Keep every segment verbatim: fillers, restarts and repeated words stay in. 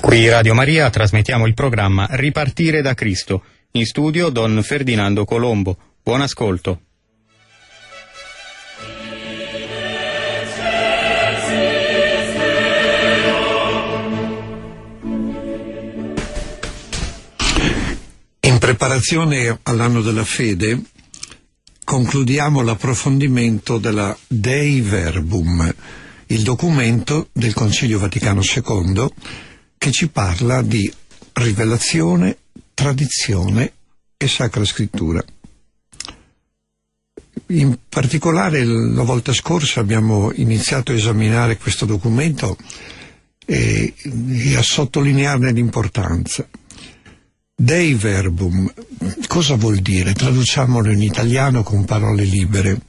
Qui Radio Maria trasmettiamo il programma Ripartire da Cristo. In studio Don Ferdinando Colombo. Buon ascolto. In preparazione all'anno della fede concludiamo l'approfondimento della Dei Verbum, il documento del Concilio Vaticano secondo che ci parla di rivelazione, tradizione e Sacra Scrittura. In particolare la volta scorsa abbiamo iniziato a esaminare questo documento e, e a sottolinearne l'importanza. Dei Verbum, cosa vuol dire? Traduciamolo in italiano con parole libere.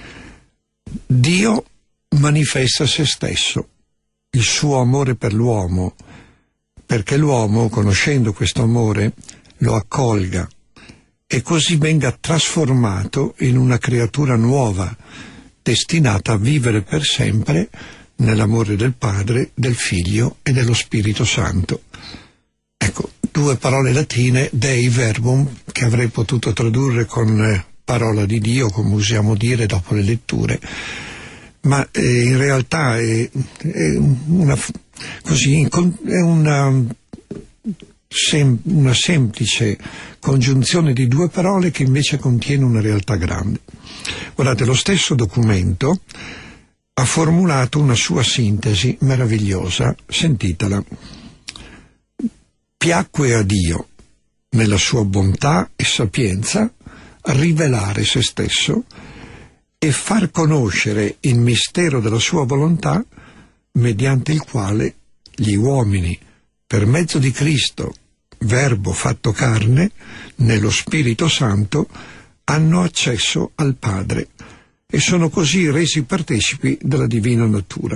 Dio manifesta se stesso, il suo amore per l'uomo, perché l'uomo, conoscendo questo amore, lo accolga e così venga trasformato in una creatura nuova, destinata a vivere per sempre nell'amore del Padre, del Figlio e dello Spirito Santo. Ecco, due parole latine, Dei Verbum, che avrei potuto tradurre con parola di Dio, come usiamo dire dopo le letture, ma eh, in realtà è, è una così è una, sem, una semplice congiunzione di due parole che invece contiene una realtà grande. Guardate, lo stesso documento ha formulato una sua sintesi meravigliosa, sentitela. Piacque a Dio, nella sua bontà e sapienza, rivelare se stesso e far conoscere il mistero della sua volontà, mediante il quale gli uomini, per mezzo di Cristo, Verbo fatto carne, nello Spirito Santo, hanno accesso al Padre e sono così resi partecipi della divina natura.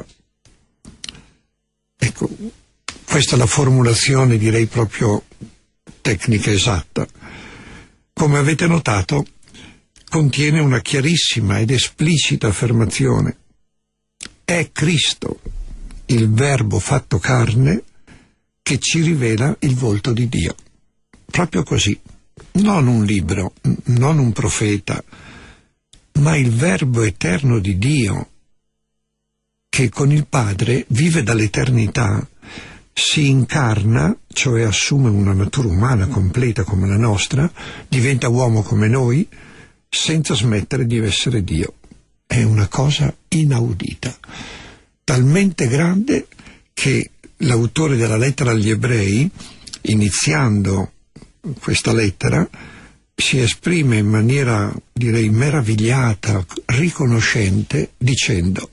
Ecco, questa è la formulazione, direi proprio tecnica esatta. Come avete notato, contiene una chiarissima ed esplicita affermazione. È Cristo, il Verbo fatto carne, che ci rivela il volto di Dio. Proprio così. Non un libro, non un profeta, ma il Verbo eterno di Dio, che con il Padre vive dall'eternità, si incarna, cioè assume una natura umana completa come la nostra, diventa uomo come noi, senza smettere di essere Dio. È una cosa inaudita, talmente grande che l'autore della lettera agli Ebrei, iniziando questa lettera, si esprime in maniera, direi, meravigliata, riconoscente, dicendo: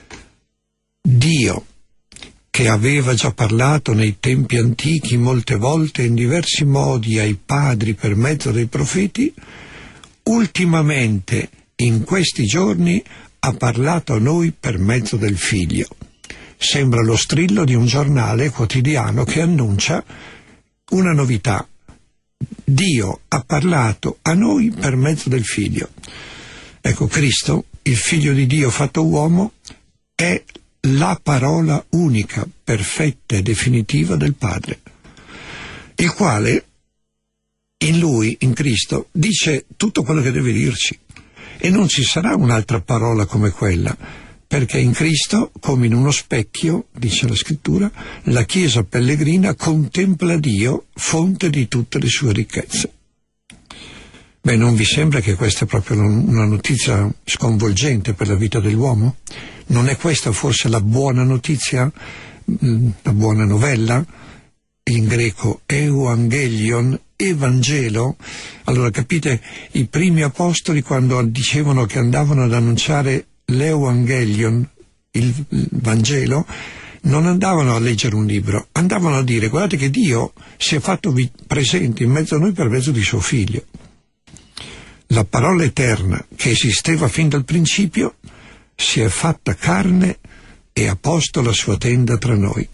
Dio, che aveva già parlato nei tempi antichi molte volte in diversi modi ai padri per mezzo dei profeti, ultimamente in questi giorni ha parlato a noi per mezzo del Figlio. Sembra lo strillo di un giornale quotidiano che annuncia una novità. Dio ha parlato a noi per mezzo del Figlio. Ecco, Cristo, il Figlio di Dio fatto uomo, è la parola unica, perfetta e definitiva del Padre, il quale in Lui, in Cristo, dice tutto quello che deve dirci, e non ci sarà un'altra parola come quella, perché in Cristo, come in uno specchio, dice la Scrittura, la Chiesa pellegrina contempla Dio, fonte di tutte le sue ricchezze. Beh, non vi sembra che questa è proprio una notizia sconvolgente per la vita dell'uomo? Non è questa forse la buona notizia, la buona novella? In greco Euangelion, Evangelo. Allora capite, i primi apostoli quando dicevano che andavano ad annunciare l'Euangelion, il Vangelo, non andavano a leggere un libro, andavano a dire: guardate che Dio si è fatto presente in mezzo a noi per mezzo di suo Figlio. La parola eterna che esisteva fin dal principio si è fatta carne e ha posto la sua tenda tra noi.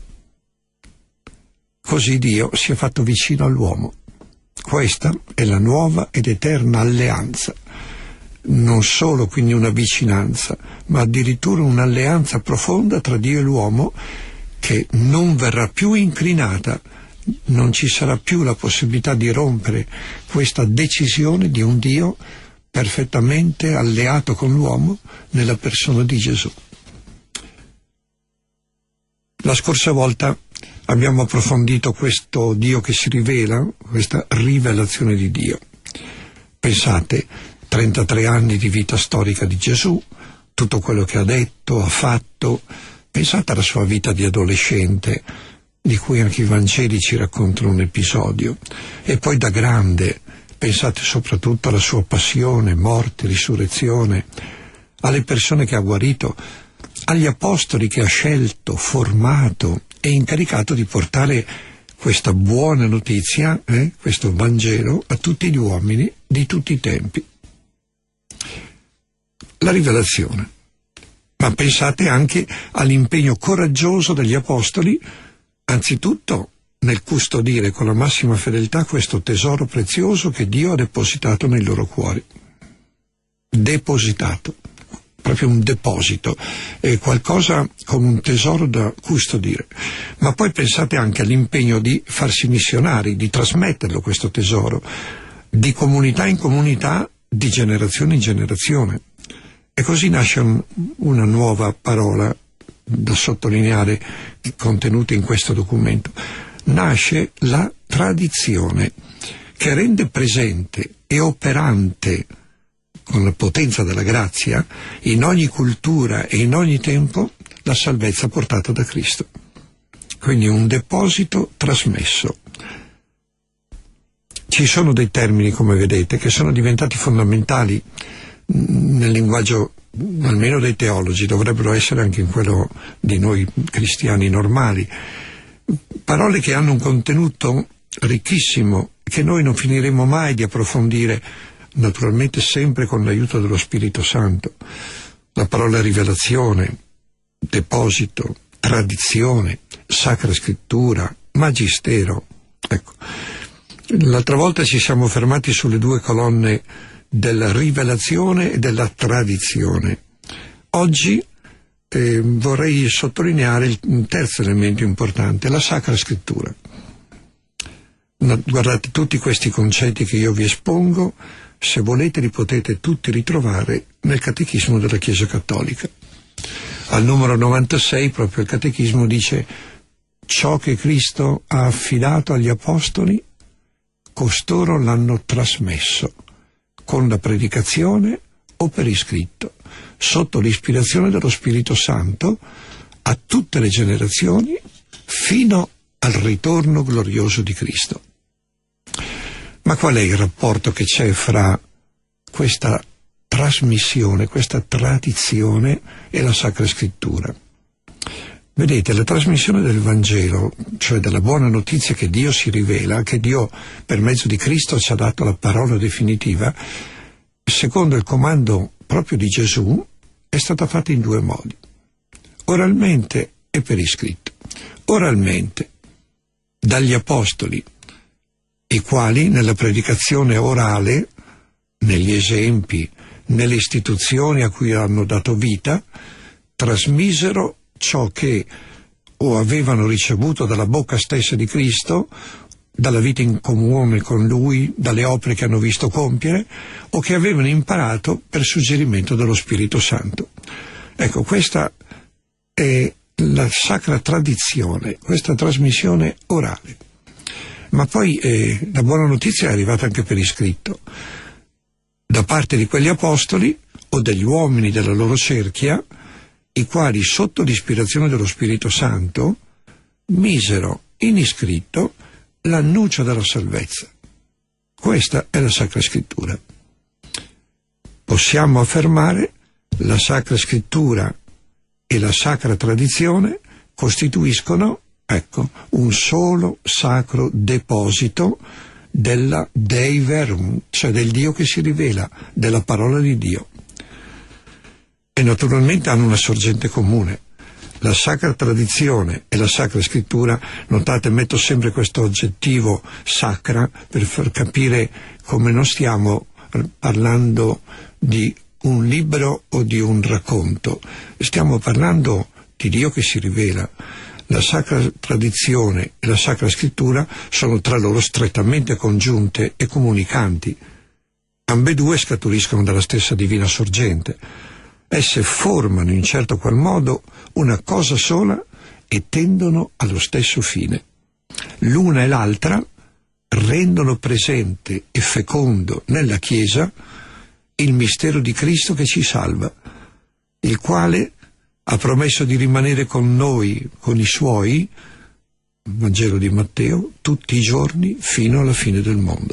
Così Dio si è fatto vicino all'uomo. Questa è la nuova ed eterna alleanza. Non solo quindi una vicinanza, ma addirittura un'alleanza profonda tra Dio e l'uomo, che non verrà più inclinata, non ci sarà più la possibilità di rompere questa decisione di un Dio perfettamente alleato con l'uomo nella persona di Gesù. La scorsa volta abbiamo approfondito questo Dio che si rivela, questa rivelazione di Dio. Pensate, trentatré anni di vita storica di Gesù, tutto quello che ha detto, ha fatto. Pensate alla sua vita di adolescente, di cui anche i Vangeli ci raccontano un episodio. E poi da grande, pensate soprattutto alla sua passione, morte, risurrezione, alle persone che ha guarito, agli apostoli che ha scelto, formato e incaricato di portare questa buona notizia, eh, questo Vangelo, a tutti gli uomini di tutti i tempi. La rivelazione. Ma pensate anche all'impegno coraggioso degli apostoli, anzitutto nel custodire con la massima fedeltà questo tesoro prezioso che Dio ha depositato nei loro cuori. Depositato, proprio un deposito, è qualcosa come un tesoro da custodire. Ma poi pensate anche all'impegno di farsi missionari, di trasmetterlo questo tesoro, di comunità in comunità, di generazione in generazione. E così nasce un, una nuova parola da sottolineare contenuta in questo documento. Nasce la tradizione, che rende presente e operante con la potenza della grazia in ogni cultura e in ogni tempo la salvezza portata da Cristo. Quindi un deposito trasmesso. Ci sono dei termini, come vedete, che sono diventati fondamentali nel linguaggio almeno dei teologi, dovrebbero essere anche in quello di noi cristiani normali, parole che hanno un contenuto ricchissimo che noi non finiremo mai di approfondire, naturalmente sempre con l'aiuto dello Spirito Santo. La parola rivelazione, deposito, tradizione, sacra scrittura, magistero. Ecco, l'altra volta ci siamo fermati sulle due colonne della rivelazione e della tradizione. Oggi eh, vorrei sottolineare il, un terzo elemento importante, la Sacra Scrittura. No, guardate, tutti questi concetti che io vi espongo, se volete li potete tutti ritrovare nel Catechismo della Chiesa Cattolica. Al numero novantasei proprio il Catechismo dice: ciò che Cristo ha affidato agli Apostoli, costoro l'hanno trasmesso con la predicazione o per iscritto, sotto l'ispirazione dello Spirito Santo, a tutte le generazioni, fino al ritorno glorioso di Cristo. Ma qual è il rapporto che c'è fra questa trasmissione, questa tradizione e la Sacra Scrittura? Vedete, la trasmissione del Vangelo, cioè della buona notizia che Dio si rivela, che Dio per mezzo di Cristo ci ha dato la parola definitiva, secondo il comando proprio di Gesù, è stata fatta in due modi: oralmente e per iscritto. Oralmente, dagli Apostoli, i quali nella predicazione orale, negli esempi, nelle istituzioni a cui hanno dato vita, trasmisero ciò che o avevano ricevuto dalla bocca stessa di Cristo, dalla vita in comune con Lui, dalle opere che hanno visto compiere, o che avevano imparato per suggerimento dello Spirito Santo. Ecco, questa è la sacra tradizione, questa trasmissione orale. Ma poi eh, la buona notizia è arrivata anche per iscritto, da parte di quegli apostoli o degli uomini della loro cerchia, i quali sotto l'ispirazione dello Spirito Santo misero in iscritto l'annuncio della salvezza. Questa è la Sacra Scrittura. Possiamo affermare la Sacra Scrittura e la Sacra Tradizione costituiscono, ecco, un solo sacro deposito della Dei Verum, cioè del Dio che si rivela, della parola di Dio. E naturalmente hanno una sorgente comune. La Sacra Tradizione e la Sacra Scrittura, notate, metto sempre questo aggettivo sacra per far capire come non stiamo parlando di un libro o di un racconto, stiamo parlando di Dio che si rivela. La Sacra Tradizione e la Sacra Scrittura sono tra loro strettamente congiunte e comunicanti. Ambedue scaturiscono dalla stessa divina sorgente. Esse formano in certo qual modo una cosa sola e tendono allo stesso fine. L'una e l'altra rendono presente e fecondo nella Chiesa il mistero di Cristo che ci salva, il quale ha promesso di rimanere con noi, con i Suoi, Vangelo di Matteo, tutti i giorni fino alla fine del mondo.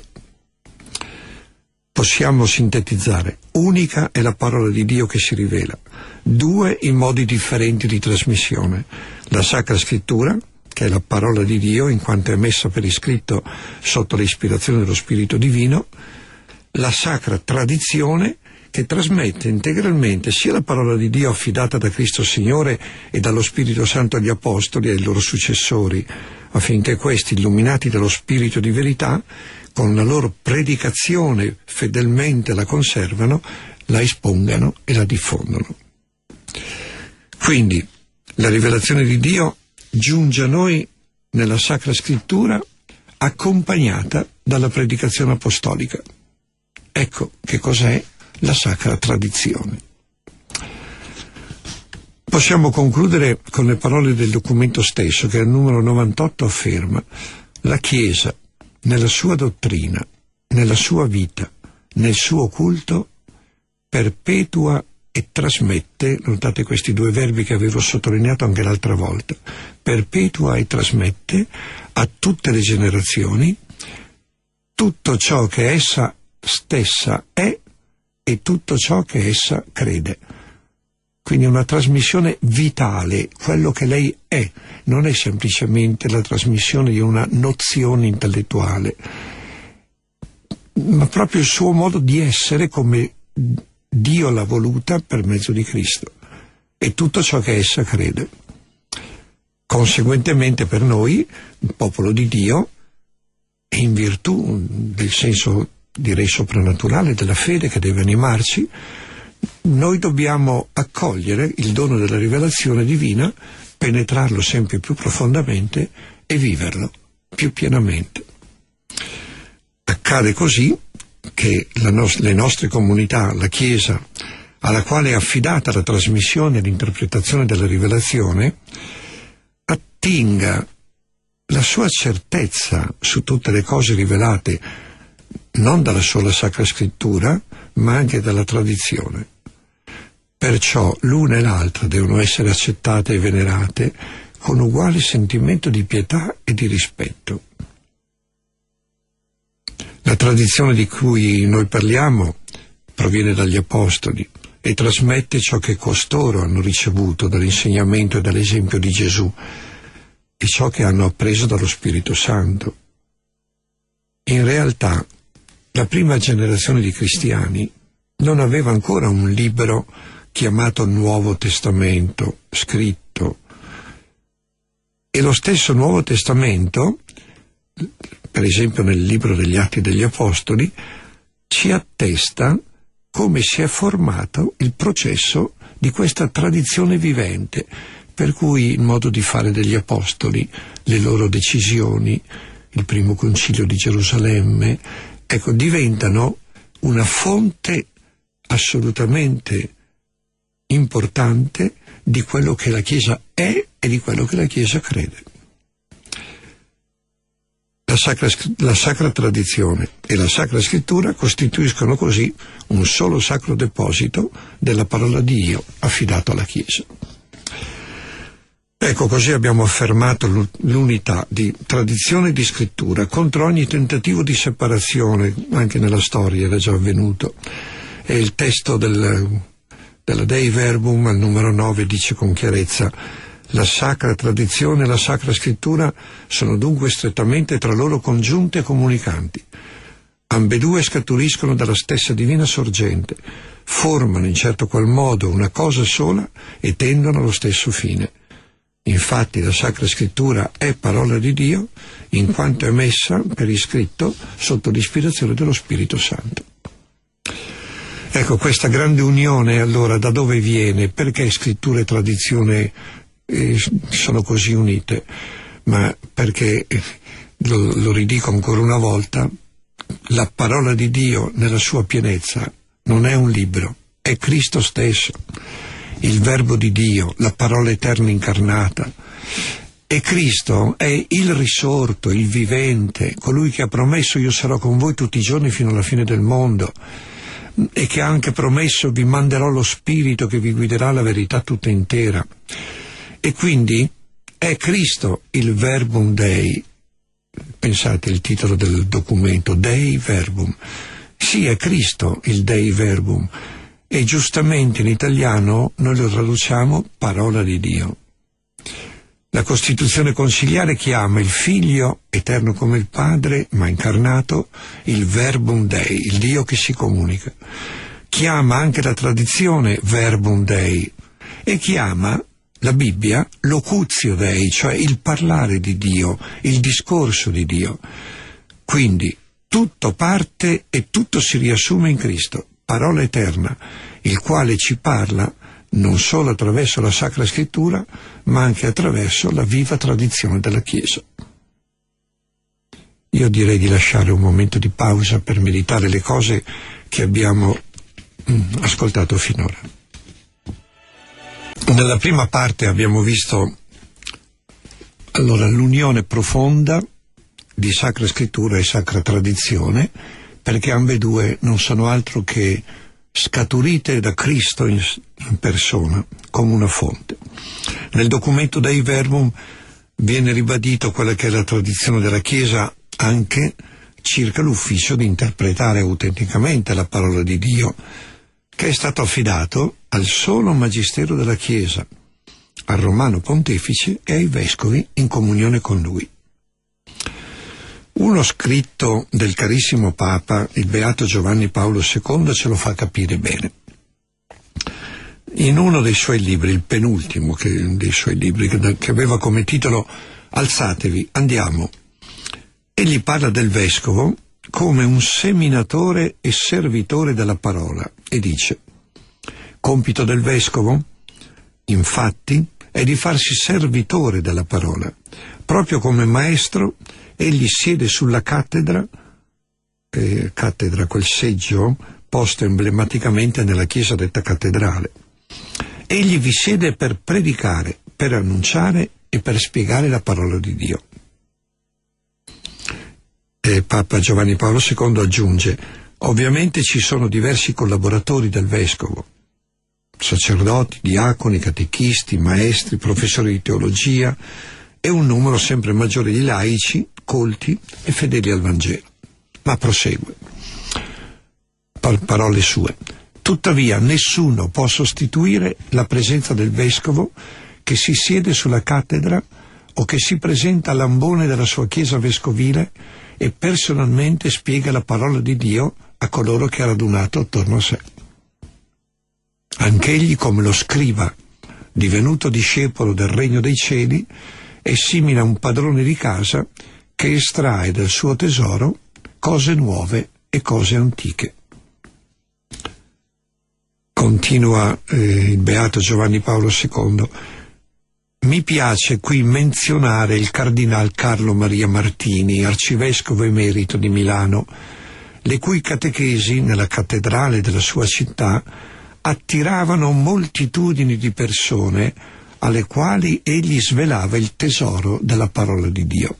Possiamo sintetizzare: unica è la parola di Dio che si rivela, due i modi differenti di trasmissione: la Sacra Scrittura, che è la parola di Dio in quanto è messa per iscritto sotto l'ispirazione dello Spirito Divino, la Sacra Tradizione, che trasmette integralmente sia la parola di Dio affidata da Cristo Signore e dallo Spirito Santo agli Apostoli e ai loro successori, affinché questi, illuminati dallo Spirito di verità, con la loro predicazione fedelmente la conservano, la espongano e la diffondono. Quindi la rivelazione di Dio giunge a noi nella Sacra Scrittura accompagnata dalla predicazione apostolica. Ecco che cos'è la Sacra Tradizione. Possiamo concludere con le parole del documento stesso, che al numero novantotto afferma: la Chiesa, nella sua dottrina, nella sua vita, nel suo culto, perpetua e trasmette, notate questi due verbi che avevo sottolineato anche l'altra volta, perpetua e trasmette a tutte le generazioni tutto ciò che essa stessa è e tutto ciò che essa crede. Quindi una trasmissione vitale, quello che lei è, non è semplicemente la trasmissione di una nozione intellettuale, ma proprio il suo modo di essere come Dio l'ha voluta per mezzo di Cristo, e tutto ciò che essa crede. Conseguentemente per noi, il popolo di Dio, e in virtù del senso direi soprannaturale della fede che deve animarci, noi dobbiamo accogliere il dono della rivelazione divina, penetrarlo sempre più profondamente e viverlo più pienamente. Accade così che la no- le nostre comunità, la Chiesa, alla quale è affidata la trasmissione e l'interpretazione della rivelazione, attinga la sua certezza su tutte le cose rivelate non dalla sola Sacra Scrittura, ma anche dalla tradizione. Perciò l'una e l'altra devono essere accettate e venerate con uguale sentimento di pietà e di rispetto. La tradizione di cui noi parliamo proviene dagli Apostoli e trasmette ciò che costoro hanno ricevuto dall'insegnamento e dall'esempio di Gesù e ciò che hanno appreso dallo Spirito Santo. In realtà, la prima generazione di cristiani non aveva ancora un libro chiamato Nuovo Testamento, scritto. E lo stesso Nuovo Testamento, per esempio nel libro degli Atti degli Apostoli, ci attesta come si è formato il processo di questa tradizione vivente, per cui il modo di fare degli Apostoli, le loro decisioni, il primo concilio di Gerusalemme, ecco, diventano una fonte assolutamente importante di quello che la Chiesa è e di quello che la Chiesa crede. La sacra, la sacra tradizione e la Sacra Scrittura costituiscono così un solo sacro deposito della parola di Dio affidato alla Chiesa. Ecco, così abbiamo affermato l'unità di tradizione e di scrittura contro ogni tentativo di separazione, anche nella storia era già avvenuto. E il testo del, della Dei Verbum al numero nove dice con chiarezza: la sacra tradizione e la Sacra Scrittura sono dunque strettamente tra loro congiunte e comunicanti. Ambedue scaturiscono dalla stessa divina sorgente, formano in certo qual modo una cosa sola e tendono allo stesso fine. Infatti la Sacra Scrittura è parola di Dio in quanto è messa per iscritto sotto l'ispirazione dello Spirito Santo. Ecco, questa grande unione allora da dove viene? Perché Scrittura e tradizione eh, sono così unite, ma perché, lo, lo ridico ancora una volta, la parola di Dio nella sua pienezza non è un libro, è Cristo stesso, il Verbo di Dio, la parola eterna incarnata. E Cristo è il risorto, il vivente, colui che ha promesso io sarò con voi tutti i giorni fino alla fine del mondo, e che ha anche promesso vi manderò lo Spirito che vi guiderà alla verità tutta intera. E quindi è Cristo il Verbum Dei. Pensate il titolo del documento, Dei Verbum. Sì, è Cristo il Dei Verbum, e giustamente in italiano noi lo traduciamo parola di Dio. La Costituzione conciliare chiama il Figlio, eterno come il Padre, ma incarnato, il Verbum Dei, il Dio che si comunica. Chiama anche la tradizione Verbum Dei, e chiama la Bibbia Locutio Dei, cioè il parlare di Dio, il discorso di Dio. Quindi tutto parte e tutto si riassume in Cristo, parola eterna, il quale ci parla non solo attraverso la Sacra Scrittura, ma anche attraverso la viva tradizione della Chiesa. Io direi di lasciare un momento di pausa per meditare le cose che abbiamo mm, ascoltato finora. Nella prima parte abbiamo visto allora l'unione profonda di Sacra Scrittura e Sacra Tradizione, perché ambedue non sono altro che scaturite da Cristo in, in persona, come una fonte. Nel documento Dei Verbum viene ribadito quella che è la tradizione della Chiesa anche circa l'ufficio di interpretare autenticamente la parola di Dio, che è stato affidato al solo Magistero della Chiesa, al Romano Pontefice e ai Vescovi in comunione con lui. Uno scritto del carissimo Papa, il Beato Giovanni Paolo secondo, ce lo fa capire bene. In uno dei suoi libri, il penultimo che, dei suoi libri, che, che aveva come titolo Alzatevi, andiamo, egli parla del Vescovo come un seminatore e servitore della parola e dice: compito del Vescovo, infatti, è di farsi servitore della parola, proprio come maestro. Egli siede sulla cattedra, eh, cattedra, quel seggio posto emblematicamente nella chiesa detta cattedrale. Egli vi siede per predicare, per annunciare e per spiegare la parola di Dio. E Papa Giovanni Paolo secondo aggiunge: ovviamente ci sono diversi collaboratori del Vescovo, sacerdoti, diaconi, catechisti, maestri, professori di teologia e un numero sempre maggiore di laici, colti e fedeli al Vangelo. Ma prosegue. Parole sue. Tuttavia nessuno può sostituire la presenza del Vescovo che si siede sulla cattedra o che si presenta all'ambone della sua chiesa vescovile e personalmente spiega la parola di Dio a coloro che ha radunato attorno a sé. Anch'egli, come lo scriba, divenuto discepolo del regno dei cieli, è simile a un padrone di casa che estrae dal suo tesoro cose nuove e cose antiche. Continua eh, il Beato Giovanni Paolo secondo. Mi piace qui menzionare il Cardinal Carlo Maria Martini, arcivescovo emerito di Milano, le cui catechesi nella cattedrale della sua città attiravano moltitudini di persone alle quali egli svelava il tesoro della parola di Dio.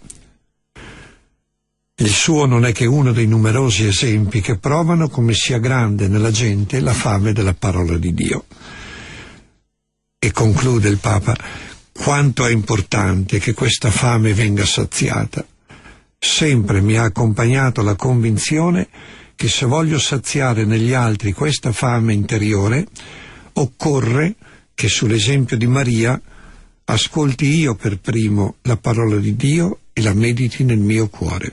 Il suo non è che uno dei numerosi esempi che provano come sia grande nella gente la fame della parola di Dio. E conclude il Papa: quanto è importante che questa fame venga saziata. Sempre mi ha accompagnato la convinzione che se voglio saziare negli altri questa fame interiore, occorre che sull'esempio di Maria ascolti io per primo la parola di Dio e la mediti nel mio cuore.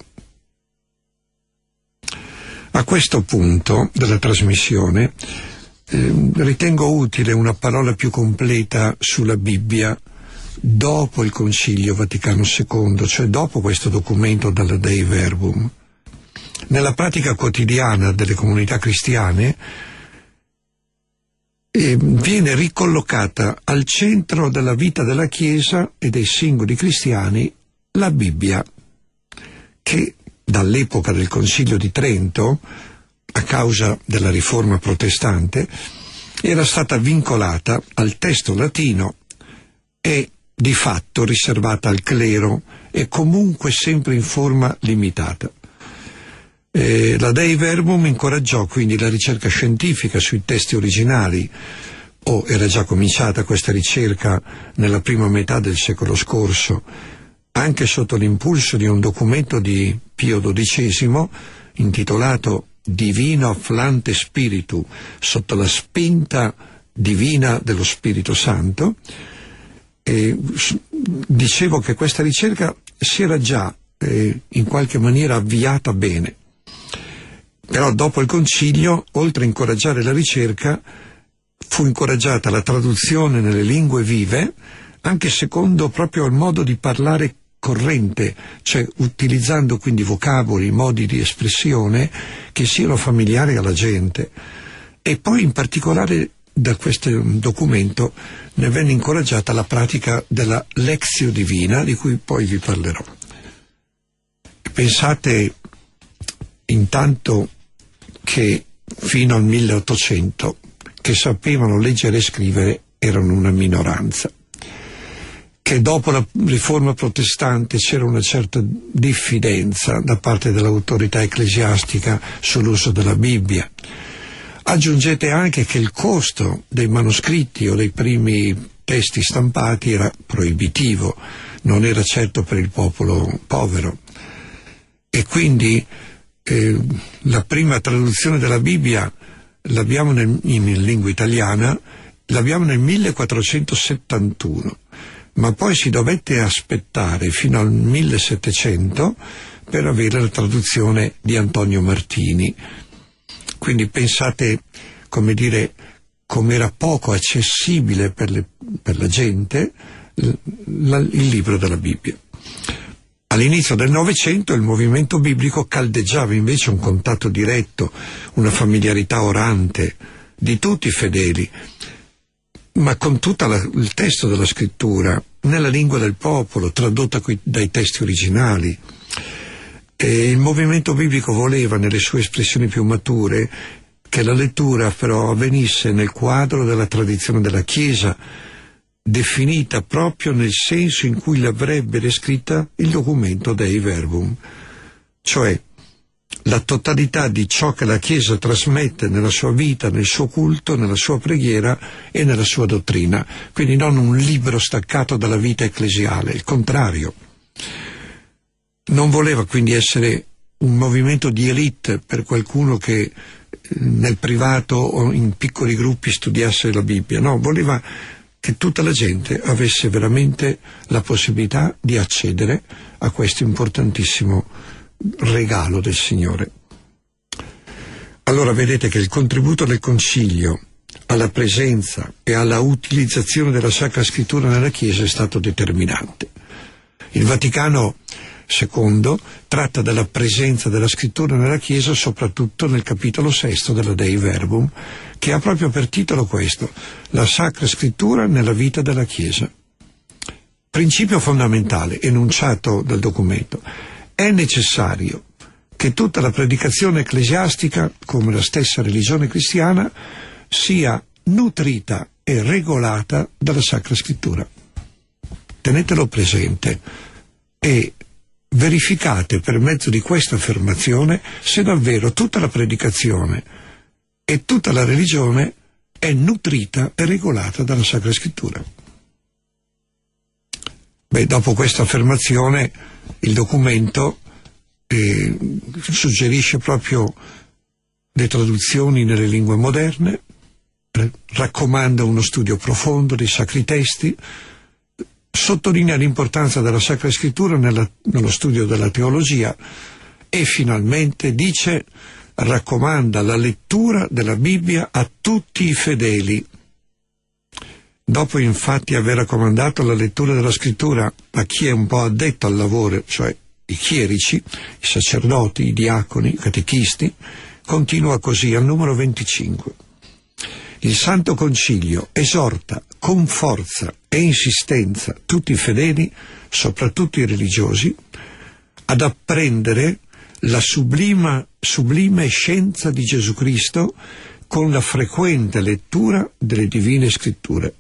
A questo punto della trasmissione eh, ritengo utile una parola più completa sulla Bibbia dopo il Concilio Vaticano secondo, cioè dopo questo documento dalla Dei Verbum. Nella pratica quotidiana delle comunità cristiane e viene ricollocata al centro della vita della Chiesa e dei singoli cristiani la Bibbia, che dall'epoca del Concilio di Trento, a causa della riforma protestante, era stata vincolata al testo latino e di fatto riservata al clero e comunque sempre in forma limitata. Eh, la Dei Verbum incoraggiò quindi la ricerca scientifica sui testi originali, o era già cominciata questa ricerca nella prima metà del secolo scorso, anche sotto l'impulso di un documento di Pio dodicesimo intitolato Divino Afflante Spiritu, sotto la spinta divina dello Spirito Santo. E dicevo che questa ricerca si era già eh, in qualche maniera avviata bene, però dopo il concilio, oltre a incoraggiare la ricerca, fu incoraggiata la traduzione nelle lingue vive, anche secondo proprio il modo di parlare corrente, cioè utilizzando quindi vocaboli, modi di espressione che siano familiari alla gente. E poi in particolare da questo documento ne venne incoraggiata la pratica della Lectio Divina, di cui poi vi parlerò. Pensate intanto che fino al milleottocento che sapevano leggere e scrivere erano una minoranza, che dopo la riforma protestante c'era una certa diffidenza da parte dell'autorità ecclesiastica sull'uso della Bibbia. Aggiungete anche che il costo dei manoscritti o dei primi testi stampati era proibitivo, non era certo per il popolo povero, e quindi eh, la prima traduzione della Bibbia l'abbiamo nel, in lingua italiana, l'abbiamo nel millequattrocentosettantuno, ma poi si dovette aspettare fino al millesettecento per avere la traduzione di Antonio Martini. Quindi pensate, come dire, come era poco accessibile per, le, per la gente la, il libro della Bibbia. All'inizio del Novecento il movimento biblico caldeggiava invece un contatto diretto, una familiarità orante di tutti i fedeli, ma con tutto il testo della scrittura, nella lingua del popolo, tradotta qui, dai testi originali. E il movimento biblico voleva, nelle sue espressioni più mature, che la lettura però avvenisse nel quadro della tradizione della Chiesa, definita proprio nel senso in cui l'avrebbe descritta il documento Dei Verbum, cioè la totalità di ciò che la Chiesa trasmette nella sua vita, nel suo culto, nella sua preghiera e nella sua dottrina, quindi non un libro staccato dalla vita ecclesiale, il contrario. Non voleva quindi essere un movimento di élite per qualcuno che nel privato o in piccoli gruppi studiasse la Bibbia, no, voleva che tutta la gente avesse veramente la possibilità di accedere a questo importantissimo regalo del Signore. Allora vedete che il contributo del Concilio alla presenza e alla utilizzazione della Sacra Scrittura nella Chiesa è stato determinante. Il Vaticano secondo tratta della presenza della Scrittura nella Chiesa soprattutto nel capitolo sesto della Dei Verbum, che ha proprio per titolo questo: la Sacra Scrittura nella vita della Chiesa. Principio fondamentale enunciato dal documento: è necessario che tutta la predicazione ecclesiastica, come la stessa religione cristiana, sia nutrita e regolata dalla Sacra Scrittura. Tenetelo presente e verificate per mezzo di questa affermazione se davvero tutta la predicazione e tutta la religione è nutrita e regolata dalla Sacra Scrittura. Beh, dopo questa affermazione il documento eh, suggerisce proprio le traduzioni nelle lingue moderne, eh, raccomanda uno studio profondo dei sacri testi, sottolinea l'importanza della Sacra Scrittura nella, nello studio della teologia e finalmente dice, raccomanda la lettura della Bibbia a tutti i fedeli. Dopo infatti aver raccomandato la lettura della Scrittura a chi è un po' addetto al lavoro, cioè i chierici, i sacerdoti, i diaconi, i catechisti, continua così al numero venticinque. Il Santo Concilio esorta con forza e insistenza tutti i fedeli, soprattutto i religiosi, ad apprendere la sublima, sublime scienza di Gesù Cristo con la frequente lettura delle Divine Scritture.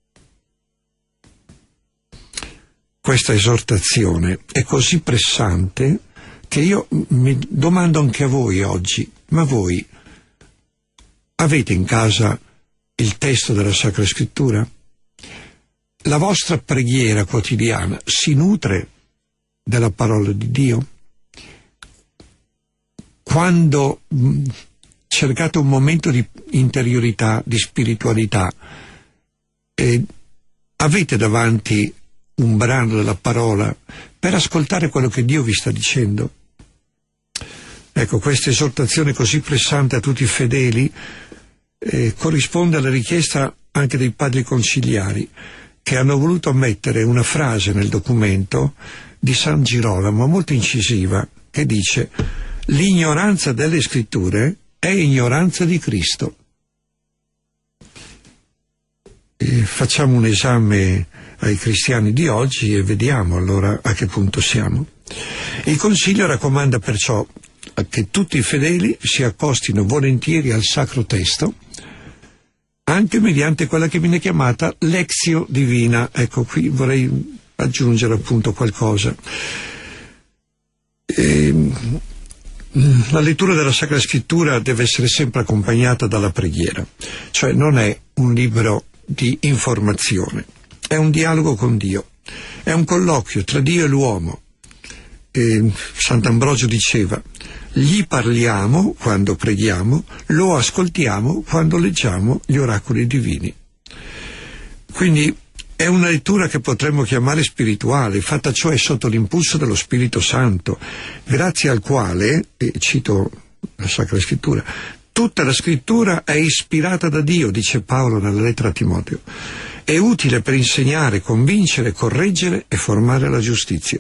Questa esortazione è così pressante che io mi domando anche a voi oggi, ma voi avete in casa il testo della Sacra Scrittura? La vostra preghiera quotidiana si nutre della parola di Dio? Quando mh, cercate un momento di interiorità, di spiritualità, e avete davanti un brano della parola per ascoltare quello che Dio vi sta dicendo? Ecco, questa esortazione così pressante a tutti i fedeli eh, corrisponde alla richiesta anche dei padri conciliari, che hanno voluto mettere una frase nel documento di San Girolamo molto incisiva, che dice: l'ignoranza delle Scritture è ignoranza di Cristo. E facciamo un esame ai cristiani di oggi e vediamo allora a che punto siamo. Il Concilio raccomanda perciò che tutti i fedeli si accostino volentieri al Sacro Testo, anche mediante quella che viene chiamata Lectio Divina. Ecco, qui vorrei aggiungere appunto qualcosa. E, la lettura della Sacra Scrittura deve essere sempre accompagnata dalla preghiera, cioè non è un libro di informazione, è un dialogo con Dio, è un colloquio tra Dio e l'uomo. E Sant'Ambrogio diceva: gli parliamo quando preghiamo, lo ascoltiamo quando leggiamo gli oracoli divini. Quindi è una lettura che potremmo chiamare spirituale, fatta cioè sotto l'impulso dello Spirito Santo, grazie al quale, e cito la Sacra Scrittura, tutta la Scrittura è ispirata da Dio, dice Paolo nella lettera a Timoteo, è utile per insegnare, convincere, correggere e formare la giustizia.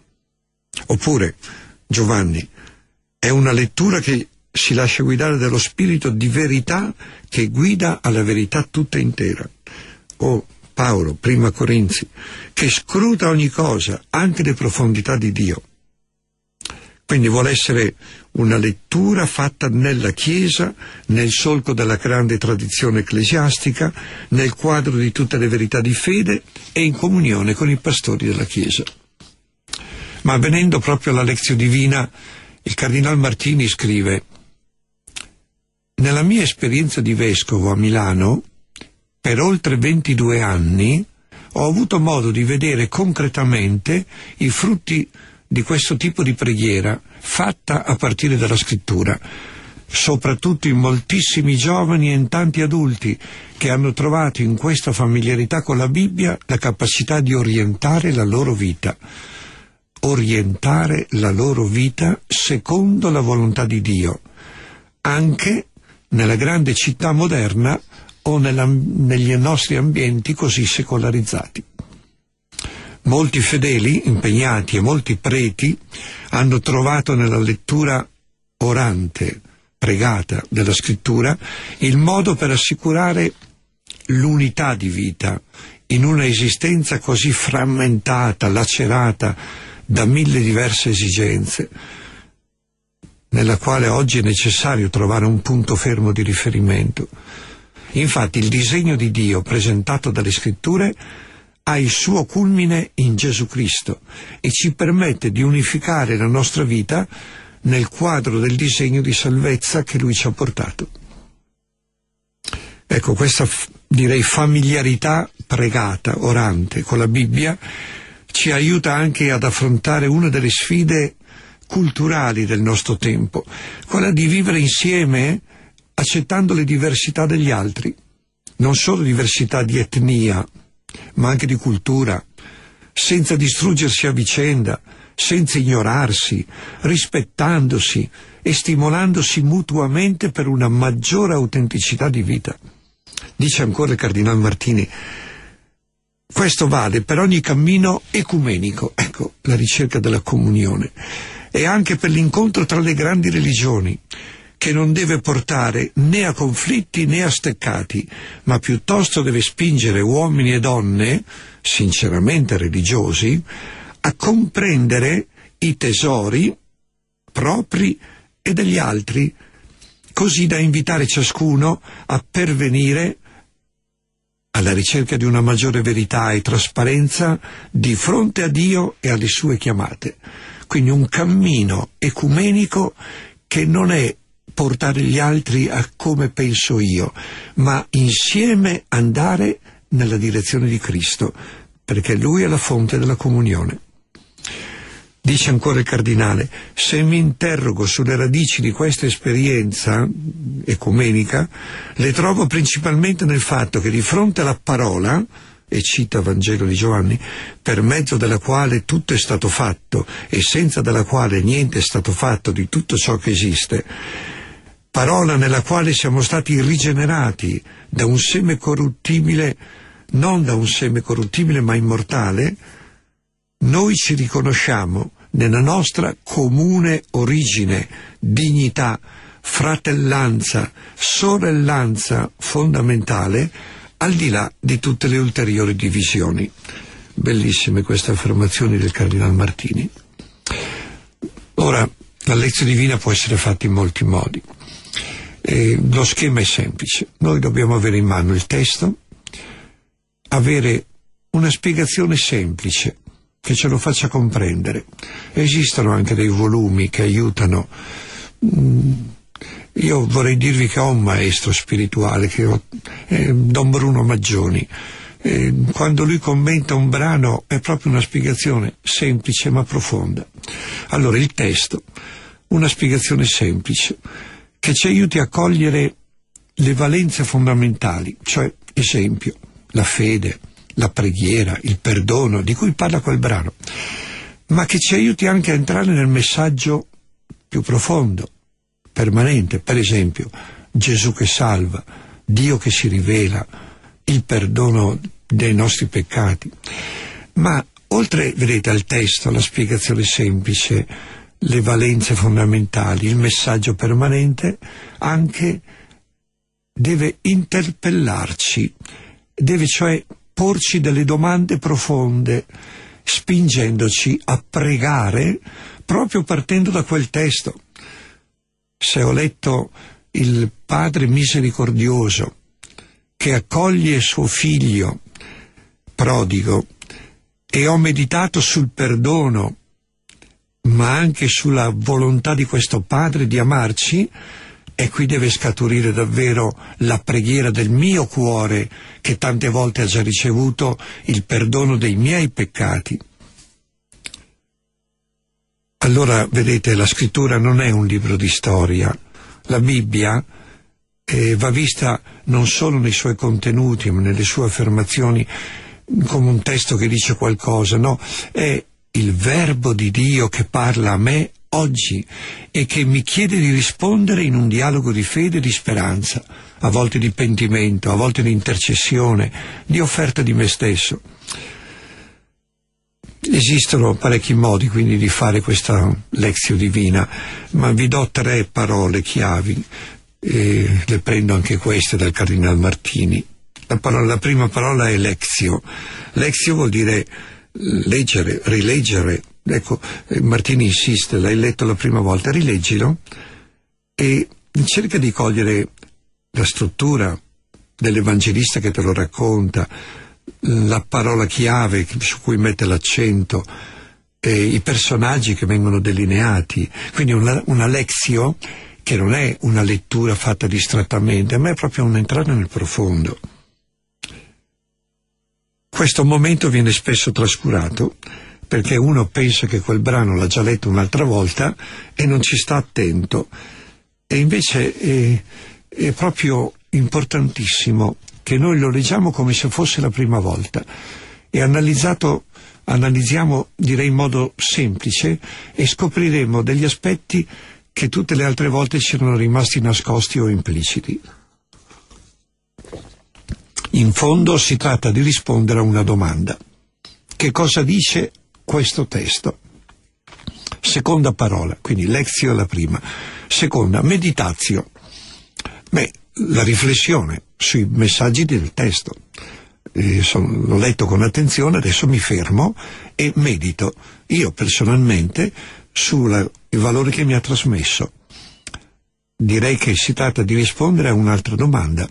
Oppure Giovanni: è una lettura che si lascia guidare dallo spirito di verità che guida alla verità tutta intera. O Paolo, prima Corinzi, che scruta ogni cosa, anche le profondità di Dio. Quindi vuole essere una lettura fatta nella Chiesa, nel solco della grande tradizione ecclesiastica, nel quadro di tutte le verità di fede e in comunione con i pastori della Chiesa. Ma venendo proprio alla Lectio Divina, il Cardinal Martini scrive: nella mia esperienza di vescovo a Milano, per oltre ventidue anni, ho avuto modo di vedere concretamente i frutti di questo tipo di preghiera, fatta a partire dalla Scrittura, soprattutto in moltissimi giovani e in tanti adulti che hanno trovato in questa familiarità con la Bibbia la capacità di orientare la loro vita. orientare la loro vita secondo la volontà di Dio, anche nella grande città moderna o nella, negli nostri ambienti così secolarizzati. Molti fedeli impegnati e molti preti hanno trovato nella lettura orante, pregata della Scrittura, il modo per assicurare l'unità di vita in una esistenza così frammentata, lacerata da mille diverse esigenze, nella quale oggi è necessario trovare un punto fermo di riferimento. Infatti il disegno di Dio presentato dalle Scritture ha il suo culmine in Gesù Cristo e ci permette di unificare la nostra vita nel quadro del disegno di salvezza che Lui ci ha portato. Ecco, questa, direi, familiarità pregata, orante, con la Bibbia ci aiuta anche ad affrontare una delle sfide culturali del nostro tempo, quella di vivere insieme accettando le diversità degli altri, non solo diversità di etnia, ma anche di cultura, senza distruggersi a vicenda, senza ignorarsi, rispettandosi e stimolandosi mutuamente per una maggiore autenticità di vita. Dice ancora il Cardinal Martini: questo vale per ogni cammino ecumenico, ecco, la ricerca della comunione, e anche per l'incontro tra le grandi religioni, che non deve portare né a conflitti né a steccati, ma piuttosto deve spingere uomini e donne, sinceramente religiosi, a comprendere i tesori propri e degli altri, così da invitare ciascuno a pervenire alla ricerca di una maggiore verità e trasparenza di fronte a Dio e alle sue chiamate. Quindi un cammino ecumenico che non è portare gli altri a come penso io, ma insieme andare nella direzione di Cristo, perché Lui è la fonte della comunione. Dice ancora il cardinale: se mi interrogo sulle radici di questa esperienza ecumenica, le trovo principalmente nel fatto che di fronte alla parola, e cita Vangelo di Giovanni, per mezzo della quale tutto è stato fatto e senza della quale niente è stato fatto di tutto ciò che esiste, parola nella quale siamo stati rigenerati da un seme corruttibile, non da un seme corruttibile ma immortale, noi ci riconosciamo nella nostra comune origine, dignità, fratellanza, sorellanza fondamentale, al di là di tutte le ulteriori divisioni. Bellissime queste affermazioni del Cardinal Martini. Ora, la lezione divina può essere fatta in molti modi. E lo schema è semplice. Noi dobbiamo avere in mano il testo, avere una spiegazione semplice che ce lo faccia comprendere. Esistono anche dei volumi che aiutano. Io vorrei dirvi che ho un maestro spirituale, che ho, eh, Don Bruno Maggioni. Eh, quando lui commenta un brano è proprio una spiegazione semplice ma profonda. Allora il testo, una spiegazione semplice che ci aiuti a cogliere le valenze fondamentali, cioè, esempio, la fede, la preghiera, il perdono, di cui parla quel brano, ma che ci aiuti anche a entrare nel messaggio più profondo, permanente, per esempio, Gesù che salva, Dio che si rivela, il perdono dei nostri peccati. Ma oltre, vedete, al testo, alla spiegazione semplice, le valenze fondamentali, il messaggio permanente, anche deve interpellarci, deve cioè porci delle domande profonde, spingendoci a pregare proprio partendo da quel testo. Se ho letto il Padre misericordioso che accoglie suo figlio prodigo e ho meditato sul perdono, ma anche sulla volontà di questo Padre di amarci, e qui deve scaturire davvero la preghiera del mio cuore, che tante volte ha già ricevuto il perdono dei miei peccati. Allora, vedete, la scrittura non è un libro di storia. La Bibbia eh, va vista non solo nei suoi contenuti, ma nelle sue affermazioni come un testo che dice qualcosa, no? È il verbo di Dio che parla a me oggi e che mi chiede di rispondere in un dialogo di fede e di speranza, a volte di pentimento, a volte di intercessione, di offerta di me stesso. Esistono parecchi modi quindi di fare questa lezione divina, ma vi do tre parole chiavi, e le prendo anche queste dal Cardinal Martini. La, parola, la prima parola è lexio. Lexio vuol dire leggere, rileggere. Ecco, Martini insiste, l'hai letto la prima volta, rileggilo e cerca di cogliere la struttura dell'evangelista che te lo racconta, la parola chiave su cui mette l'accento, e i personaggi che vengono delineati. Quindi una, una lexio che non è una lettura fatta distrattamente, ma è proprio un'entrata nel profondo. Questo momento viene spesso trascurato perché uno pensa che quel brano l'ha già letto un'altra volta e non ci sta attento, e invece è, è proprio importantissimo che noi lo leggiamo come se fosse la prima volta e analizzato, analizziamo direi in modo semplice e scopriremo degli aspetti che tutte le altre volte ci erano rimasti nascosti o impliciti. In fondo si tratta di rispondere a una domanda: che cosa dice questo testo? Seconda parola, quindi lezio è la prima. Seconda, meditazio. Beh, la riflessione sui messaggi del testo. Eh, son, l'ho letto con attenzione, adesso mi fermo e medito io personalmente sui valori che mi ha trasmesso. Direi che si tratta di rispondere a un'altra domanda.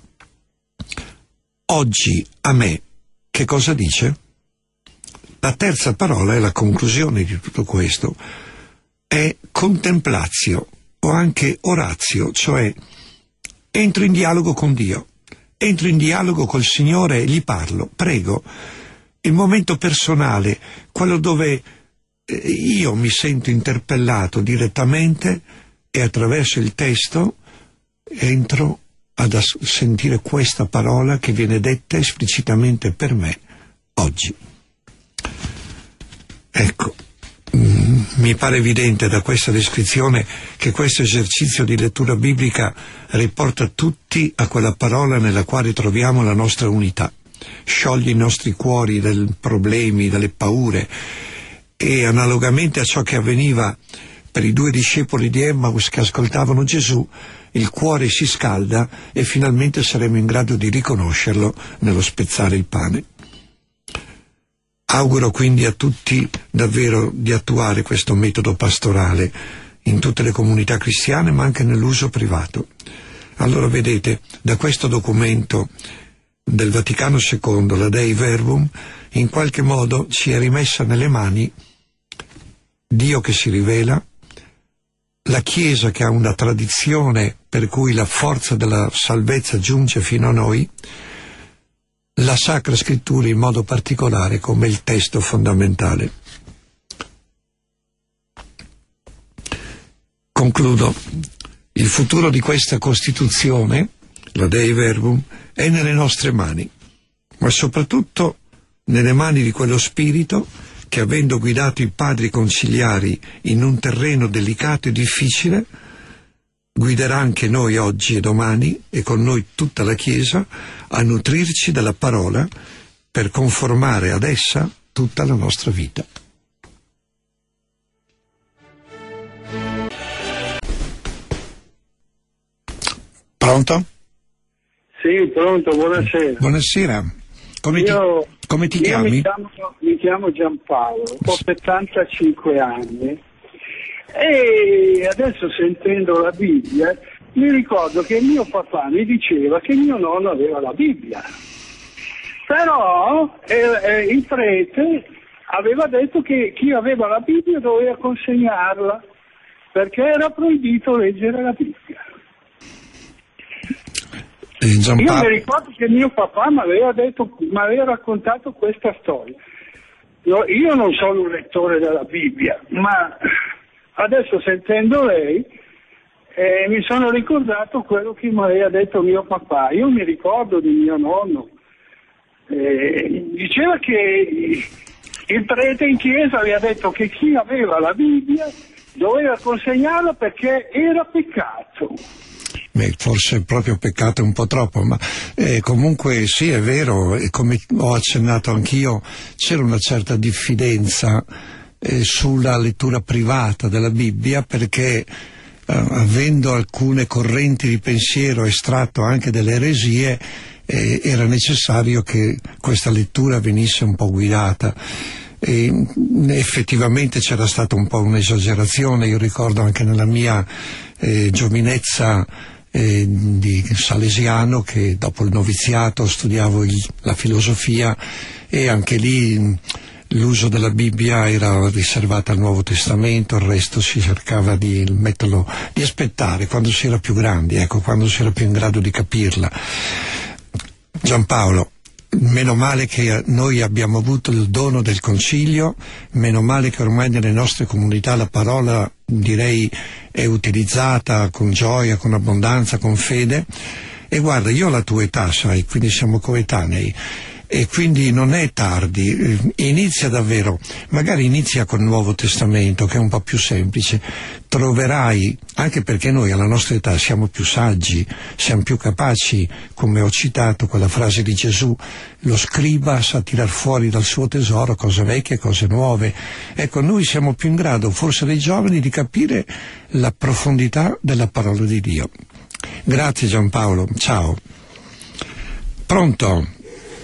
Oggi a me che cosa dice? La terza parola è la conclusione di tutto questo, è contemplatio o anche oratio, cioè entro in dialogo con Dio, entro in dialogo col Signore e gli parlo, prego. Il momento personale, quello dove io mi sento interpellato direttamente e attraverso il testo entro ad as- sentire questa parola che viene detta esplicitamente per me oggi. Ecco, mm, mi pare evidente da questa descrizione che questo esercizio di lettura biblica riporta tutti a quella parola nella quale troviamo la nostra unità, scioglie i nostri cuori dai problemi, dalle paure, e analogamente a ciò che avveniva per i due discepoli di Emmaus che ascoltavano Gesù, il cuore si scalda e finalmente saremo in grado di riconoscerlo nello spezzare il pane. Auguro quindi a tutti davvero di attuare questo metodo pastorale in tutte le comunità cristiane, ma anche nell'uso privato. Allora vedete, da questo documento del Vaticano secondo, la Dei Verbum, in qualche modo ci è rimessa nelle mani Dio che si rivela, la Chiesa che ha una tradizione per cui la forza della salvezza giunge fino a noi, la Sacra Scrittura in modo particolare come il testo fondamentale. Concludo. Il futuro di questa Costituzione, la Dei Verbum, è nelle nostre mani, ma soprattutto nelle mani di quello Spirito che, avendo guidato i padri conciliari in un terreno delicato e difficile, guiderà anche noi oggi e domani, e con noi tutta la Chiesa, a nutrirci della parola per conformare ad essa tutta la nostra vita. Pronto? Sì, pronto, buonasera. Buonasera. Come io, ti, come ti io chiami? Mi chiamo, mi chiamo Giampaolo, ho settantacinque anni e adesso, sentendo la Bibbia, mi ricordo che mio papà mi diceva che mio nonno aveva la Bibbia, però eh, eh, il prete aveva detto che chi aveva la Bibbia doveva consegnarla perché era proibito leggere la Bibbia. Io mi ricordo che mio papà mi aveva detto, mi aveva raccontato questa storia. Io, io non sono un lettore della Bibbia, ma adesso, sentendo lei, eh, mi sono ricordato quello che mi aveva detto mio papà. Io mi ricordo di mio nonno, eh, diceva che il prete in chiesa aveva detto che chi aveva la Bibbia doveva consegnarla perché era peccato. Beh, forse proprio peccato un po' troppo, ma eh, comunque sì, è vero, e come ho accennato anch'io, c'era una certa diffidenza eh, sulla lettura privata della Bibbia, perché eh, avendo alcune correnti di pensiero estratto anche delle eresie, eh, era necessario che questa lettura venisse un po' guidata. E effettivamente c'era stata un po' un'esagerazione. Io ricordo anche nella mia eh, giovinezza eh, di salesiano che dopo il noviziato studiavo il, la filosofia, e anche lì l'uso della Bibbia era riservato al Nuovo Testamento, il resto si cercava di metterlo, di aspettare quando si era più grandi, ecco, quando si era più in grado di capirla. Giampaolo, meno male che noi abbiamo avuto il dono del concilio, meno male che ormai nelle nostre comunità la parola, direi, è utilizzata con gioia, con abbondanza, con fede. E guarda, io ho la tua età, sai, quindi siamo coetanei, e quindi non è tardi, inizia davvero, magari inizia col Nuovo Testamento che è un po' più semplice, troverai, anche perché noi alla nostra età siamo più saggi, siamo più capaci, come ho citato quella frase di Gesù, lo scriba sa tirar fuori dal suo tesoro cose vecchie, cose nuove. Ecco, noi siamo più in grado, forse dei giovani, di capire la profondità della parola di Dio. Grazie Giampaolo, ciao. Pronto?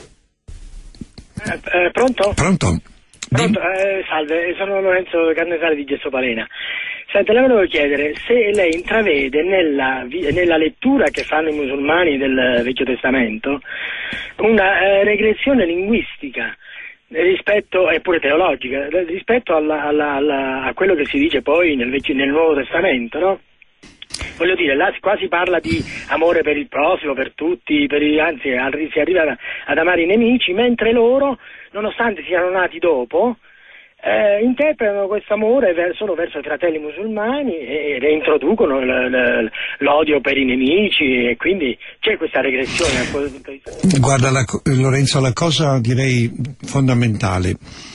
Eh, eh, pronto? Pronto? Pronto? Eh, salve, sono Lorenzo Carnesale di Gesso Palena. Senta, le volevo chiedere se lei intravede nella, nella lettura che fanno i musulmani del Vecchio Testamento una eh, regressione linguistica rispetto, eppure teologica, rispetto alla, alla, alla, a quello che si dice poi nel, vecchio, nel Nuovo Testamento, no? Voglio dire, là qua si parla di amore per il prossimo, per tutti, per i, anzi si arriva ad amare i nemici, mentre loro, nonostante siano nati dopo, eh, interpretano questo amore solo verso i fratelli musulmani e reintroducono l'odio per i nemici, e quindi c'è questa regressione. Guarda, la, Lorenzo, la cosa direi fondamentale,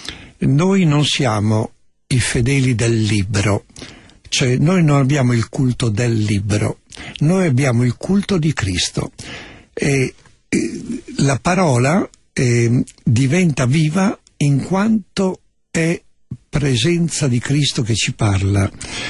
noi non siamo i fedeli del libro. Cioè, noi non abbiamo il culto del libro, noi abbiamo il culto di Cristo. E, e la parola eh, diventa viva in quanto è presenza di Cristo che ci parla.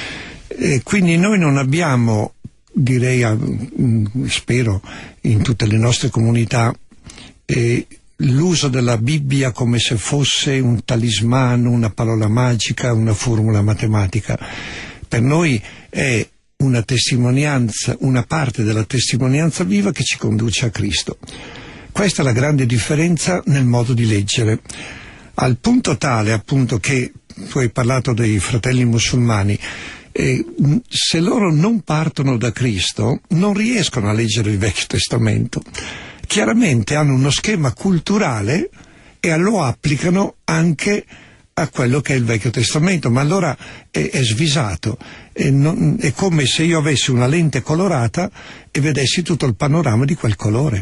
E quindi noi non abbiamo, direi, a, spero, in tutte le nostre comunità, eh, l'uso della Bibbia come se fosse un talismano, una parola magica, una formula matematica. Per noi è una testimonianza, una parte della testimonianza viva che ci conduce a Cristo. Questa è la grande differenza nel modo di leggere, al punto tale appunto che tu hai parlato dei fratelli musulmani, e se loro non partono da Cristo non riescono a leggere il Vecchio Testamento. Chiaramente hanno uno schema culturale e lo applicano anche a quello che è il Vecchio Testamento, ma allora è, è svisato, è, non, è come se io avessi una lente colorata e vedessi tutto il panorama di quel colore.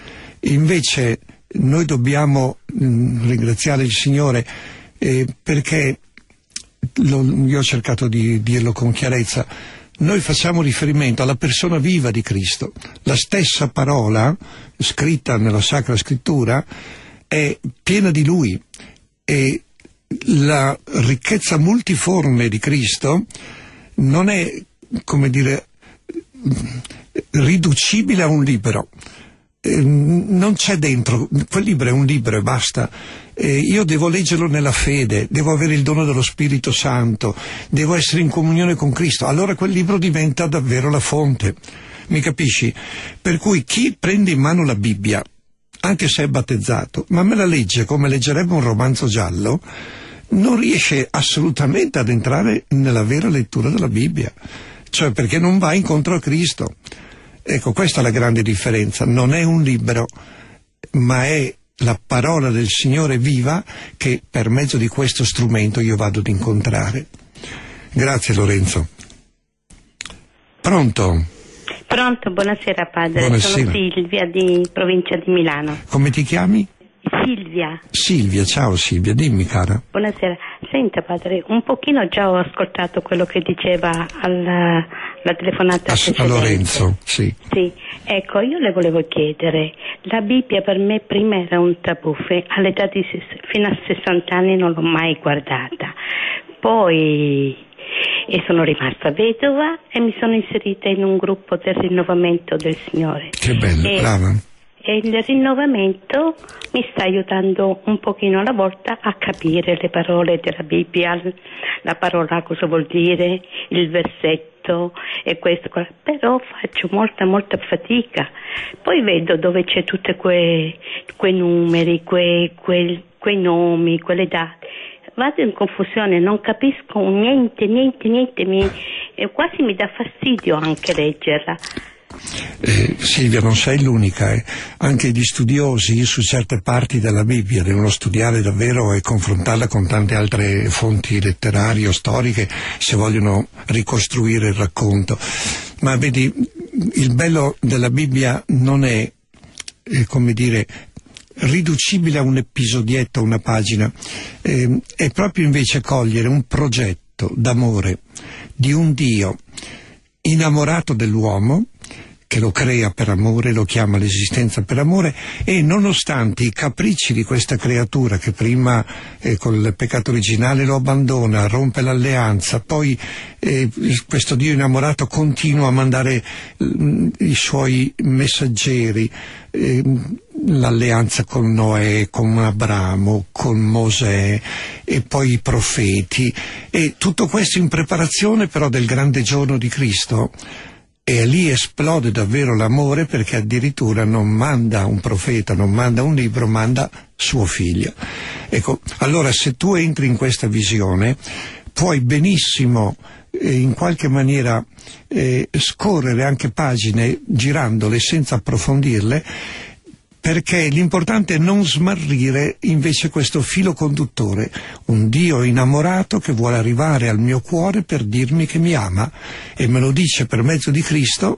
Invece noi dobbiamo mh, ringraziare il Signore eh, perché, lo, io ho cercato di dirlo con chiarezza, noi facciamo riferimento alla persona viva di Cristo. La stessa parola scritta nella Sacra Scrittura è piena di Lui, e la ricchezza multiforme di Cristo non è, come dire, riducibile a un libro. Eh, non c'è dentro, quel libro è un libro e basta. Eh, io devo leggerlo nella fede, devo avere il dono dello Spirito Santo, devo essere in comunione con Cristo, allora quel libro diventa davvero la fonte. Mi capisci? Per cui chi prende in mano la Bibbia, anche se è battezzato, ma me la legge come leggerebbe un romanzo giallo, non riesce assolutamente ad entrare nella vera lettura della Bibbia, cioè perché non va incontro a Cristo. Ecco, questa è la grande differenza, non è un libro, ma è la parola del Signore viva che per mezzo di questo strumento io vado ad incontrare. Grazie Lorenzo. Pronto? Pronto, buonasera padre, buonasera. Sono Silvia di provincia di Milano. Come ti chiami? Silvia. Silvia, ciao Silvia, dimmi cara. Buonasera. Senta padre, un pochino già ho ascoltato quello che diceva alla la telefonata a, precedente. A Lorenzo, sì. Sì, ecco, io le volevo chiedere, la Bibbia per me prima era un tabù, all'età di fino a sessanta anni non l'ho mai guardata, poi e sono rimasta vedova e mi sono inserita in un gruppo del rinnovamento del Signore. Che bello, e, brava. E il rinnovamento mi sta aiutando un pochino alla volta a capire le parole della Bibbia, la parola cosa vuol dire, il versetto e questo, però faccio molta molta fatica. Poi vedo dove c'è tutti quei, quei numeri, quei, quei, quei nomi, quelle date. Vado in confusione, non capisco niente, niente, niente, mi, eh, quasi mi dà fastidio anche leggerla. Eh, Silvia, non sei l'unica, eh. Anche gli studiosi su certe parti della Bibbia devono studiare davvero e confrontarla con tante altre fonti letterarie o storiche se vogliono ricostruire il racconto. Ma vedi, il bello della Bibbia non è, eh, come dire, riducibile a un episodietto, a una pagina, eh, è proprio invece cogliere un progetto d'amore di un Dio innamorato dell'uomo, che lo crea per amore, lo chiama l'esistenza per amore, e nonostante i capricci di questa creatura che prima eh, col peccato originale lo abbandona, rompe l'alleanza, poi eh, questo Dio innamorato continua a mandare mm, i suoi messaggeri, eh, l'alleanza con Noè, con Abramo, con Mosè e poi i profeti, e tutto questo in preparazione però del grande giorno di Cristo. E lì esplode davvero l'amore, perché addirittura non manda un profeta, non manda un libro, manda suo figlio. Ecco, allora se tu entri in questa visione puoi benissimo eh, in qualche maniera eh, scorrere anche pagine girandole senza approfondirle, perché l'importante è non smarrire invece questo filo conduttore, un Dio innamorato che vuole arrivare al mio cuore per dirmi che mi ama, e me lo dice per mezzo di Cristo,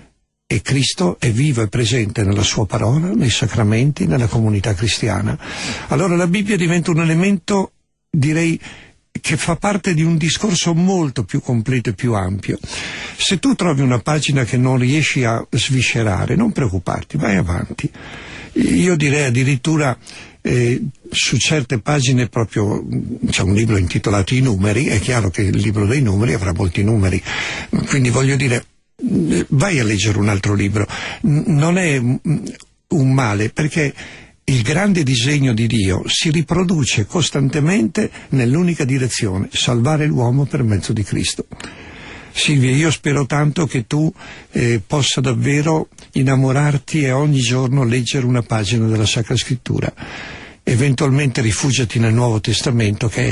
e Cristo è vivo e presente nella sua parola, nei sacramenti, nella comunità cristiana. Allora la Bibbia diventa un elemento, direi, che fa parte di un discorso molto più completo e più ampio. Se tu trovi una pagina che non riesci a sviscerare, non preoccuparti, vai avanti. Io direi addirittura eh, su certe pagine proprio c'è un libro intitolato I numeri, è chiaro che il libro dei numeri avrà molti numeri, quindi voglio dire, vai a leggere un altro libro. Non è un male, perché il grande disegno di Dio si riproduce costantemente nell'unica direzione: salvare l'uomo per mezzo di Cristo. Silvia, io spero tanto che tu eh, possa davvero innamorarti e ogni giorno leggere una pagina della Sacra Scrittura. Eventualmente rifugiati nel Nuovo Testamento, che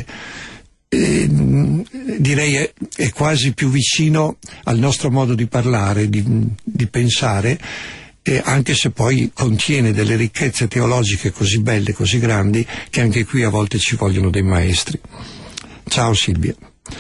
eh, direi è, è quasi più vicino al nostro modo di parlare, di, di pensare, eh, anche se poi contiene delle ricchezze teologiche così belle, così grandi, che anche qui a volte ci vogliono dei maestri. Ciao Silvia.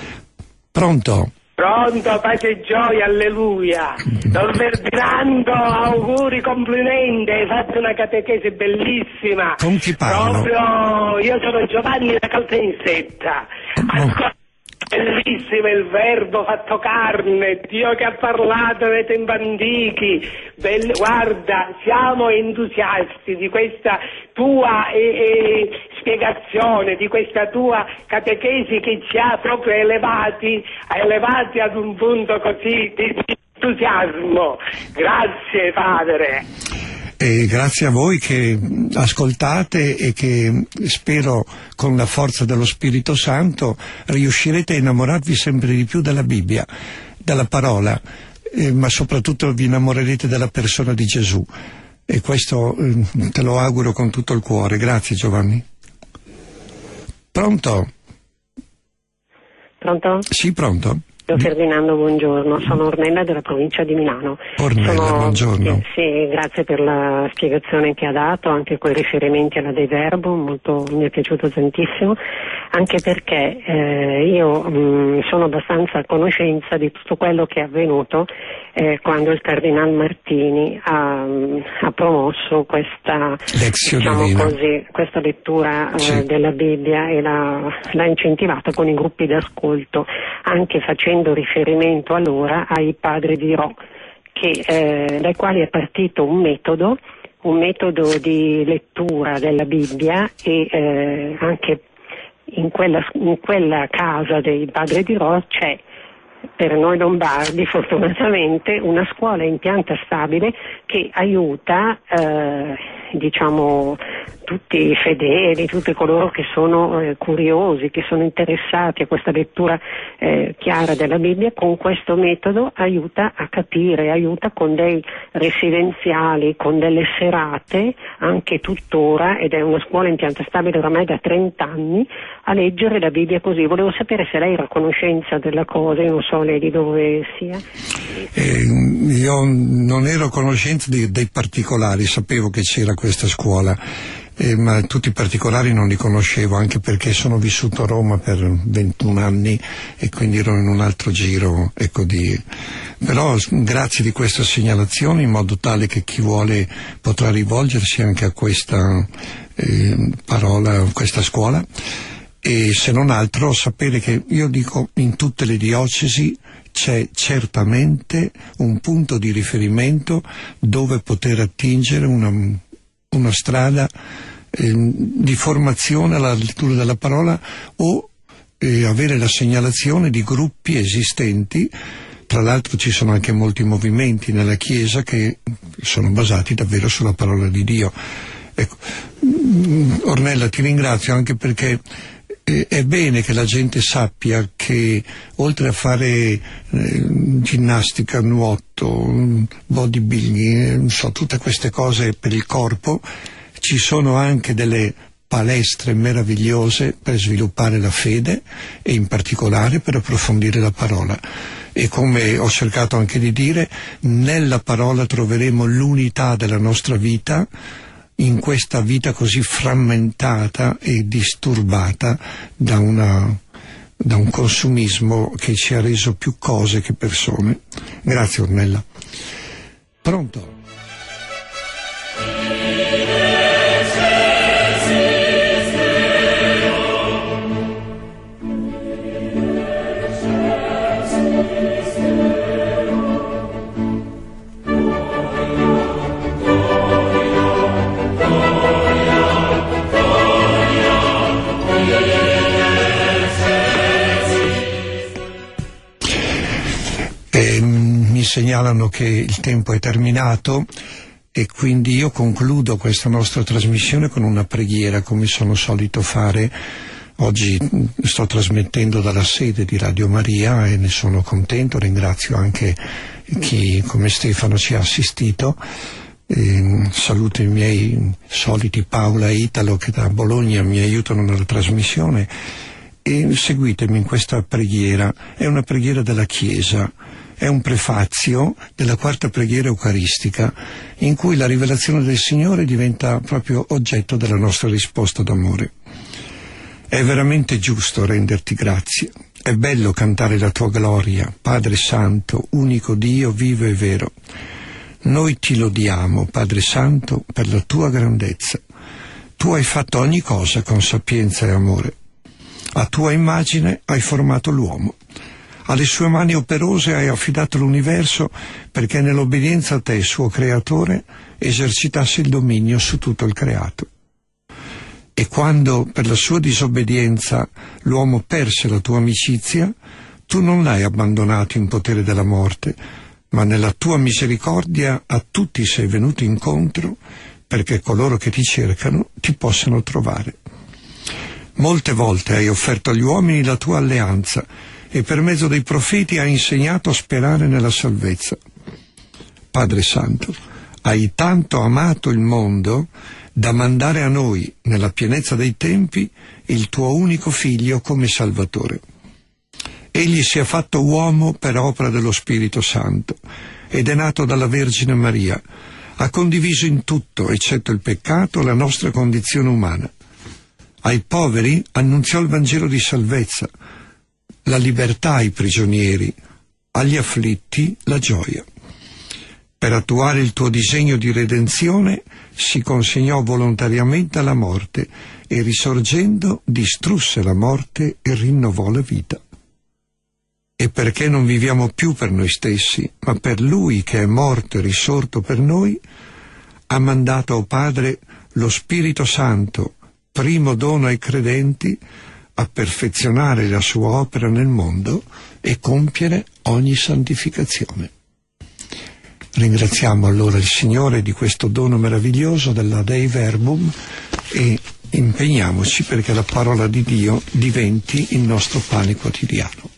Pronto? Pronto, pace e gioia, alleluia. Don Ferdinando, auguri, complimenti, hai fatto una catechesi bellissima. Con chi parlo? Proprio, io sono Giovanni da Caltanissetta. Ascolta, bellissimo il verbo fatto carne, Dio che ha parlato nei tempi antichi. Bell- guarda, siamo entusiasti di questa tua e, e spiegazione, di questa tua catechesi che ci ha proprio elevati, elevati ad un punto così di entusiasmo. Grazie Padre. E grazie a voi che ascoltate e che spero con la forza dello Spirito Santo riuscirete a innamorarvi sempre di più della Bibbia, dalla parola, eh, ma soprattutto vi innamorerete della persona di Gesù, e questo eh, te lo auguro con tutto il cuore. Grazie Giovanni. Pronto? Pronto? Sì, pronto. Don Ferdinando, buongiorno, sono Ornella della provincia di Milano. Ornella, sono... buongiorno. Sì, grazie per la spiegazione che ha dato, anche con i riferimenti alla Dei Verbo, molto, mi è piaciuto tantissimo, anche perché eh, io mh, sono abbastanza a conoscenza di tutto quello che è avvenuto eh, quando il Cardinal Martini ha, ha promosso questa, diciamo così, questa lettura eh, sì. della Bibbia, e l'ha, l'ha incentivata con i gruppi d'ascolto, anche facendo riferimento allora ai padri di Rò, che, eh, dai quali è partito un metodo, un metodo di lettura della Bibbia, e eh, anche in quella, in quella casa dei padri di Rò c'è, per noi lombardi fortunatamente, una scuola in pianta stabile che aiuta eh, diciamo tutti i fedeli, tutti coloro che sono eh, curiosi, che sono interessati a questa lettura eh, chiara della Bibbia. Con questo metodo aiuta a capire, aiuta con dei residenziali, con delle serate, anche tuttora, ed è una scuola in pianta stabile oramai da trenta anni, a leggere la Bibbia così. Volevo sapere se lei era a conoscenza della cosa, io non so lei di dove sia. Eh, io non ero a conoscenza di, dei particolari, sapevo che c'era questa scuola, eh, ma tutti i particolari non li conoscevo, anche perché sono vissuto a Roma per ventuno anni e quindi ero in un altro giro, ecco, di... Però grazie di questa segnalazione, in modo tale che chi vuole potrà rivolgersi anche a questa eh, parola, a questa scuola, e se non altro sapere che, io dico, in tutte le diocesi c'è certamente un punto di riferimento dove poter attingere una, una strada eh, di formazione alla lettura della parola, o eh, avere la segnalazione di gruppi esistenti. Tra l'altro ci sono anche molti movimenti nella Chiesa che sono basati davvero sulla parola di Dio. Ecco. Ornella, ti ringrazio anche perché eh, è bene che la gente sappia che oltre a fare eh, ginnastica, nuoto, bodybuilding, eh, non so, tutte queste cose per il corpo, ci sono anche delle palestre meravigliose per sviluppare la fede e in particolare per approfondire la parola. E come ho cercato anche di dire, nella parola troveremo l'unità della nostra vita, in questa vita così frammentata e disturbata da, una, da un consumismo che ci ha reso più cose che persone. Grazie Ornella. Pronto? Segnalano che il tempo è terminato e quindi io concludo questa nostra trasmissione con una preghiera, come sono solito fare. Oggi sto trasmettendo dalla sede di Radio Maria e ne sono contento, ringrazio anche chi come Stefano ci ha assistito. E saluto i miei soliti Paola e Italo che da Bologna mi aiutano nella trasmissione, e seguitemi in questa preghiera. È una preghiera della Chiesa. È un prefazio della quarta preghiera eucaristica, in cui la rivelazione del Signore diventa proprio oggetto della nostra risposta d'amore. È veramente giusto renderti grazie, è bello cantare la tua gloria, Padre Santo, unico Dio vivo e vero. Noi ti lodiamo, Padre Santo, per la tua grandezza. Tu hai fatto ogni cosa con sapienza e amore. A tua immagine hai formato l'uomo. Alle sue mani operose hai affidato l'universo perché nell'obbedienza a te, suo creatore, esercitasse il dominio su tutto il creato. E quando, per la sua disobbedienza, l'uomo perse la tua amicizia, tu non l'hai abbandonato in potere della morte, ma nella tua misericordia a tutti sei venuto incontro perché coloro che ti cercano ti possano trovare. Molte volte hai offerto agli uomini la tua alleanza e per mezzo dei profeti hai insegnato a sperare nella salvezza. Padre Santo, hai tanto amato il mondo da mandare a noi, nella pienezza dei tempi, il tuo unico Figlio come Salvatore. Egli si è fatto uomo per opera dello Spirito Santo ed è nato dalla Vergine Maria. Ha condiviso in tutto, eccetto il peccato, la nostra condizione umana. Ai poveri annunziò il Vangelo di salvezza, la libertà ai prigionieri, agli afflitti la gioia. Per attuare il tuo disegno di redenzione si consegnò volontariamente alla morte e risorgendo distrusse la morte e rinnovò la vita. E perché non viviamo più per noi stessi, ma per Lui che è morto e risorto per noi, ha mandato, o Padre, lo Spirito Santo, primo dono ai credenti, a perfezionare la sua opera nel mondo e compiere ogni santificazione. Ringraziamo allora il Signore di questo dono meraviglioso della Dei Verbum e impegniamoci perché la parola di Dio diventi il nostro pane quotidiano.